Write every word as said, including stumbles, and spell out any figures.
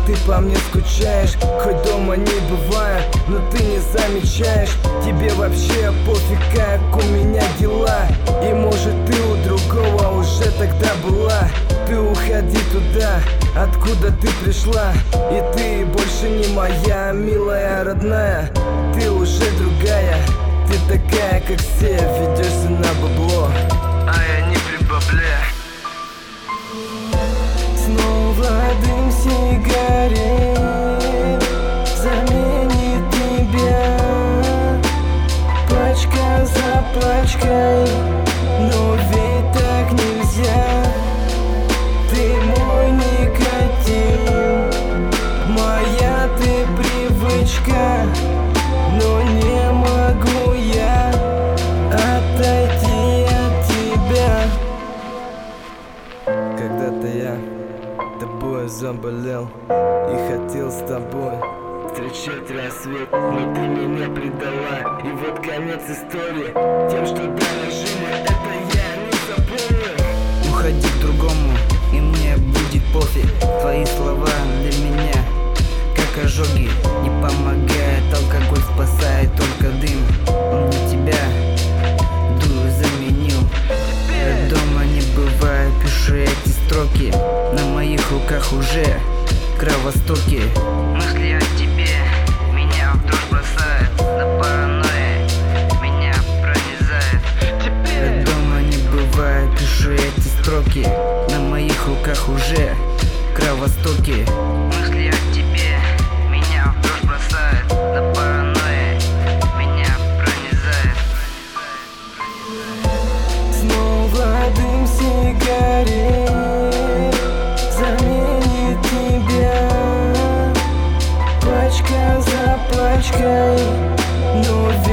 ты по мне скучаешь, хоть дома не бываю, но ты не замечаешь. Тебе вообще пофиг, как у меня дела. И может ты у другого уже тогда была. Ты уходи туда, откуда ты пришла. И ты больше не моя милая родная. Ты уже другая, ты такая как все, ведешься на бабло, а я не прибавляю. Снова дым сигарет заменит тебя, пачка за пачкой, но ведь так нельзя. Ты мой никотин, моя ты привычка, но не могу я отойти от тебя. Когда-то я тобой заболел и хотел с тобой встречать рассвет, но ты меня предала, и вот конец истории. Тем, что далее жили, это я не запомню. Уходи к другому, и мне будет пофиг. Твои слова для меня как ожоги. Не помогает алкоголь, спасает только дым. Он не тебя дую заменил. Дома не бывает, пишу эти строки. На моих руках уже кровостоки. Мысли о тебе меня в дрожь бросают. На паранойя меня пронизает. Дома не бывает, пишу эти строки. На моих руках уже кровостоки. Мысли о тебе меня в дрожь бросают. На паранойя меня пронизает. Снова дым сигарет заменит тебя, пачка за пачкой, но